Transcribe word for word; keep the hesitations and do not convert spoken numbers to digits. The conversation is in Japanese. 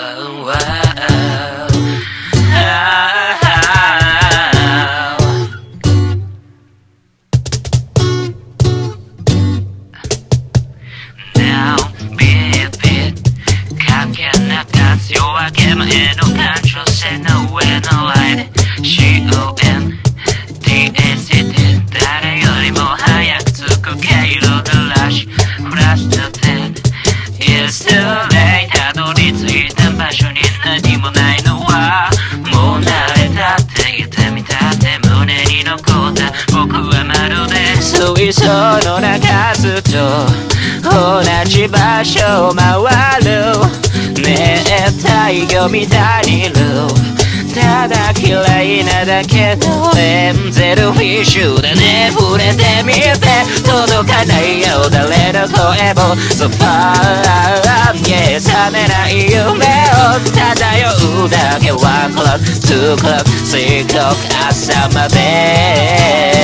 夜明け前の感情線の上のライト シーオーエヌディーエスティー 誰よりも早く着く経路のラッシュフラッシュとて It's too late たどり着いた場所に何もないのはもう慣れたって言ってみたって胸に残った僕はまるで水槽の中ずっと同じ場所を回るねえ太陽みたいにいるただ嫌いなだけのエンゼルフィッシュだね触れてみて届かないよ誰の声も So far yeah 覚めない夢を漂うだけ One clock, two clock, three clock 朝まで